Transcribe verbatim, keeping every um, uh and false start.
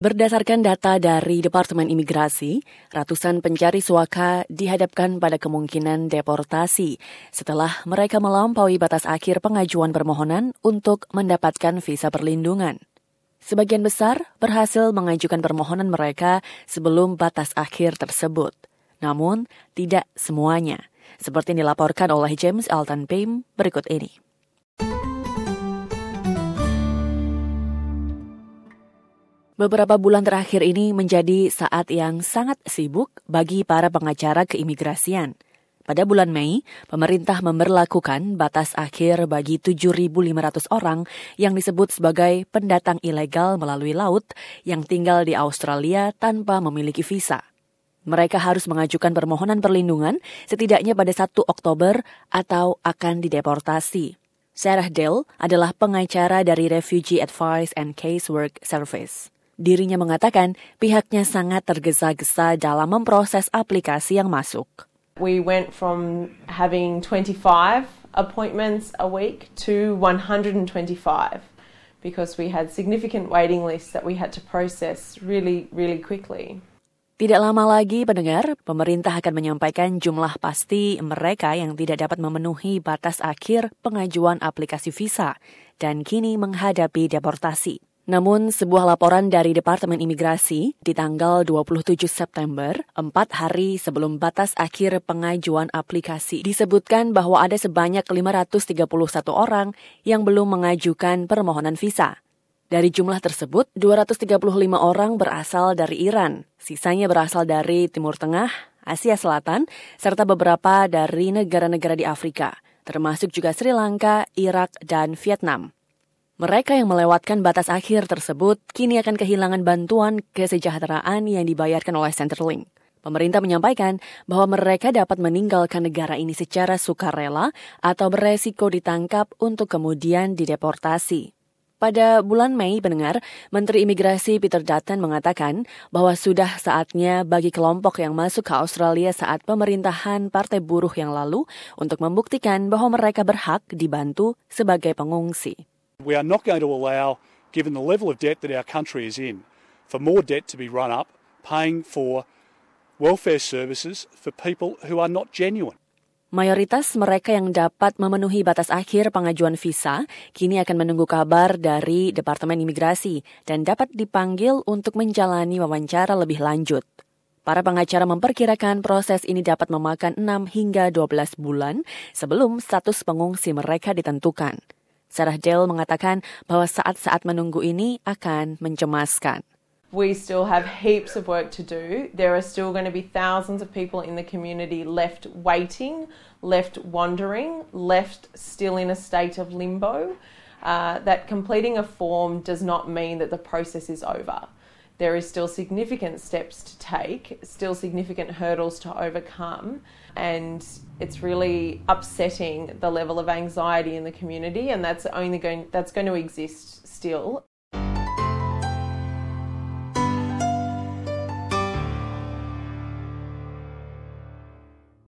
Berdasarkan data dari Departemen Imigrasi, ratusan pencari suaka dihadapkan pada kemungkinan deportasi setelah mereka melampaui batas akhir pengajuan permohonan untuk mendapatkan visa perlindungan. Sebagian besar berhasil mengajukan permohonan mereka sebelum batas akhir tersebut. Namun, tidak semuanya, seperti dilaporkan oleh James Elton Payne berikut ini. Beberapa bulan terakhir ini menjadi saat yang sangat sibuk bagi para pengacara keimigrasian. Pada bulan Mei, pemerintah memberlakukan batas akhir bagi tujuh ribu lima ratus orang yang disebut sebagai pendatang ilegal melalui laut yang tinggal di Australia tanpa memiliki visa. Mereka harus mengajukan permohonan perlindungan setidaknya pada satu Oktober atau akan dideportasi. Sarah Dale adalah pengacara dari Refugee Advice and Casework Service. Dirinya mengatakan pihaknya sangat tergesa-gesa dalam memproses aplikasi yang masuk. We went from having twenty-five appointments a week to one hundred twenty-five because we had significant waiting lists that we had to process really, really quickly. Tidak lama lagi, pendengar, pemerintah akan menyampaikan jumlah pasti mereka yang tidak dapat memenuhi batas akhir pengajuan aplikasi visa dan kini menghadapi deportasi. Namun, sebuah laporan dari Departemen Imigrasi di tanggal dua puluh tujuh September, empat hari sebelum batas akhir pengajuan aplikasi, disebutkan bahwa ada sebanyak lima ratus tiga puluh satu orang yang belum mengajukan permohonan visa. Dari jumlah tersebut, dua ratus tiga puluh lima orang berasal dari Iran, sisanya berasal dari Timur Tengah, Asia Selatan, serta beberapa dari negara-negara di Afrika, termasuk juga Sri Lanka, Irak, dan Vietnam. Mereka yang melewatkan batas akhir tersebut kini akan kehilangan bantuan kesejahteraan yang dibayarkan oleh Centrelink. Pemerintah menyampaikan bahwa mereka dapat meninggalkan negara ini secara sukarela atau beresiko ditangkap untuk kemudian dideportasi. Pada bulan Mei, pendengar, Menteri Imigrasi Peter Dutton mengatakan bahwa sudah saatnya bagi kelompok yang masuk ke Australia saat pemerintahan Partai Buruh yang lalu untuk membuktikan bahwa mereka berhak dibantu sebagai pengungsi. We are not going to allow, given the level of debt that our country is in, for more debt to be run up, paying for welfare services for people who are not genuine. Mayoritas mereka yang dapat memenuhi batas akhir pengajuan visa kini akan menunggu kabar dari Departemen Imigrasi dan dapat dipanggil untuk menjalani wawancara lebih lanjut. Para pengacara memperkirakan proses ini dapat memakan enam hingga dua belas bulan sebelum status pengungsi mereka ditentukan. Sarah Dale mengatakan bahwa saat-saat menunggu ini akan mencemaskan. We still have heaps of work to do. There are still going to be thousands of people in the community left waiting, left wandering, left still in a state of limbo. Uh, that completing a form does not mean that the process is over. There is still significant steps to take, still significant hurdles to overcome, and it's really upsetting the level of anxiety in the community, and that's only going that's going to exist still.